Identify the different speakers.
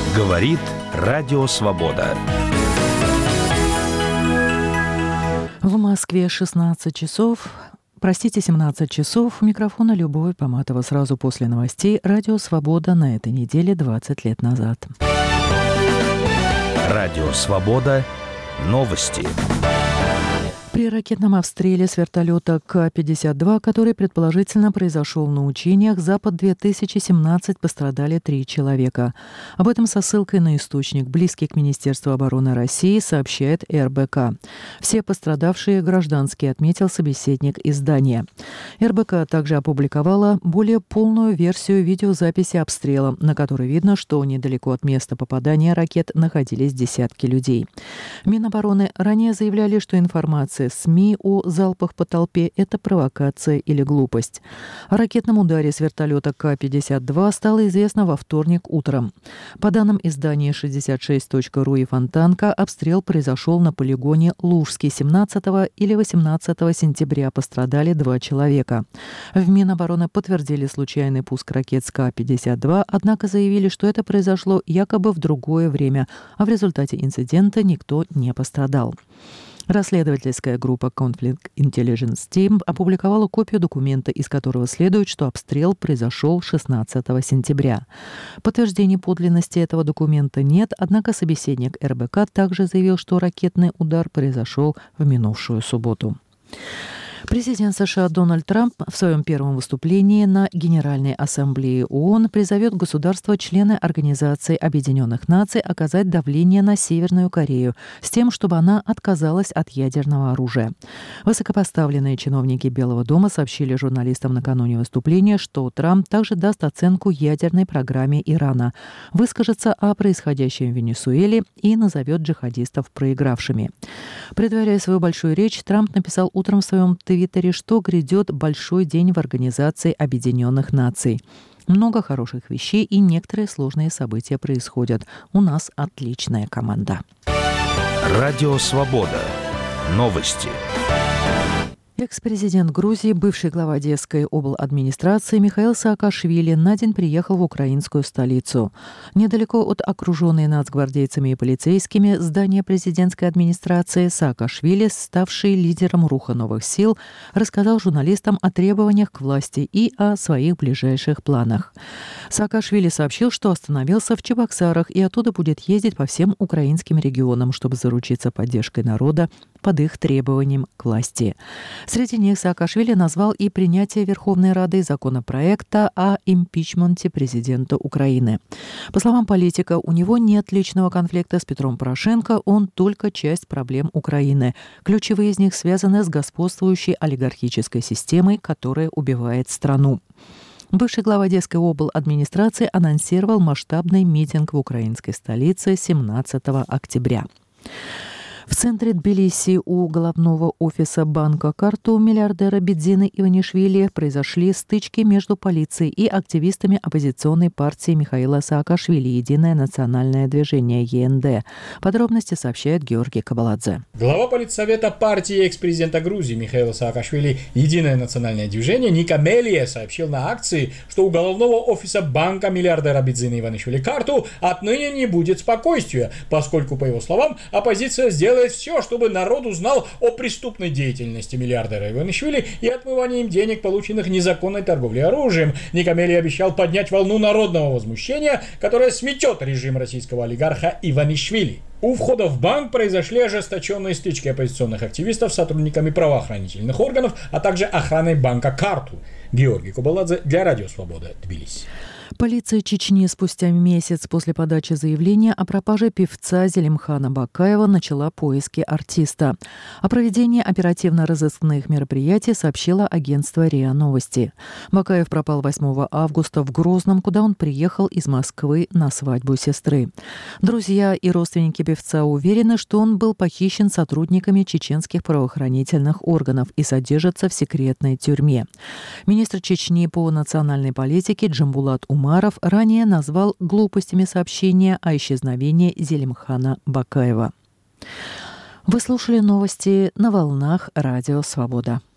Speaker 1: Говорит Радио Свобода.
Speaker 2: В Москве 17 часов. 17 часов. У микрофона Любовь Поматова. Сразу после новостей Радио Свобода на этой неделе 20 лет назад.
Speaker 1: Радио Свобода. Новости.
Speaker 2: При ракетном обстреле с вертолета К-52, который предположительно произошел на учениях, Запад-2017 пострадали 3 человека. Об этом со ссылкой на источник, близкий к Министерству обороны России, сообщает РБК. Все пострадавшие гражданские, отметил собеседник издания. РБК также опубликовала более полную версию видеозаписи обстрела, на которой видно, что недалеко от места попадания ракет находились десятки людей. Минобороны ранее заявляли, что информация СМИ о залпах по толпе – это провокация или глупость. О ракетном ударе с вертолета К-52 стало известно во вторник утром. По данным издания 66.ru и Фонтанка, обстрел произошел на полигоне Лужский. 17 или 18 сентября пострадали 2 человека. В Минобороны подтвердили случайный пуск ракет с К-52, однако заявили, что это произошло якобы в другое время, а в результате инцидента никто не пострадал. Расследовательская группа Conflict Intelligence Team опубликовала копию документа, из которого следует, что обстрел произошел 16 сентября. Подтверждений подлинности этого документа нет, однако собеседник РБК также заявил, что ракетный удар произошел в минувшую субботу. Президент США Дональд Трамп в своем первом выступлении на Генеральной Ассамблее ООН призовет государства-члены Организации Объединенных Наций оказать давление на Северную Корею с тем, чтобы она отказалась от ядерного оружия. Высокопоставленные чиновники Белого дома сообщили журналистам накануне выступления, что Трамп также даст оценку ядерной программе Ирана, выскажется о происходящем в Венесуэле и назовет джихадистов проигравшими. Предваряя свою большую речь, Трамп написал утром в своем Твиттере, что грядет большой день в Организации Объединенных Наций. Много хороших вещей и некоторые сложные события происходят. У нас отличная команда.
Speaker 1: Радио Свобода. Новости.
Speaker 2: Экс-президент Грузии, бывший глава Одесской обладминистрации Михаил Саакашвили на день приехал в украинскую столицу. Недалеко от окруженной нацгвардейцами и полицейскими здания президентской администрации Саакашвили, ставший лидером руха новых сил, рассказал журналистам о требованиях к власти и о своих ближайших планах. Саакашвили сообщил, что остановился в Чебоксарах и оттуда будет ездить по всем украинским регионам, чтобы заручиться поддержкой народа под их требованиям к власти. Среди них Саакашвили назвал и принятие Верховной Радой законопроекта о импичменте президента Украины. По словам политика, у него нет личного конфликта с Петром Порошенко, он только часть проблем Украины. Ключевые из них связаны с господствующей олигархической системой, которая убивает страну. Бывший глава Одесской обладминистрации анонсировал масштабный митинг в украинской столице 17 октября. В центре Тбилиси у головного офиса банка «Карту» миллиардера Бидзины Иванишвили произошли стычки между полицией и активистами оппозиционной партии Михаила Саакашвили «Единое национальное движение» ЕНД. Подробности сообщает Георгий Кабаладзе.
Speaker 3: Глава политсовета партии экс-президента Грузии Михаила Саакашвили «Единое национальное движение» Ника Мелия сообщил на акции, что у головного офиса банка миллиардера Бидзины Иванишвили «Карту» отныне не будет спокойствия, поскольку, по его словам, оппозиция сделает все, чтобы народ узнал о преступной деятельности миллиардера Иванишвили и отмывании им денег, полученных незаконной торговлей оружием. Ника Мелия обещал поднять волну народного возмущения, которая сметет режим российского олигарха Иванишвили. У входа в банк произошли ожесточенные стычки оппозиционных активистов с сотрудниками правоохранительных органов, а также охраной банка «Карту». Георгий Кабаладзе для Радио Свобода, Тбилиси.
Speaker 2: Полиция Чечни спустя месяц после подачи заявления о пропаже певца Зелимхана Бакаева начала поиски артиста. О проведении оперативно-розыскных мероприятий сообщило агентство РИА Новости. Бакаев пропал 8 августа в Грозном, куда он приехал из Москвы на свадьбу сестры. Друзья и родственники певца уверены, что он был похищен сотрудниками чеченских правоохранительных органов и содержится в секретной тюрьме. Министр Чечни по национальной политике Джамбулат Умаров ранее назвал глупостями сообщения о исчезновении Зелимхана Бакаева. Вы слушали новости на волнах Радио Свобода.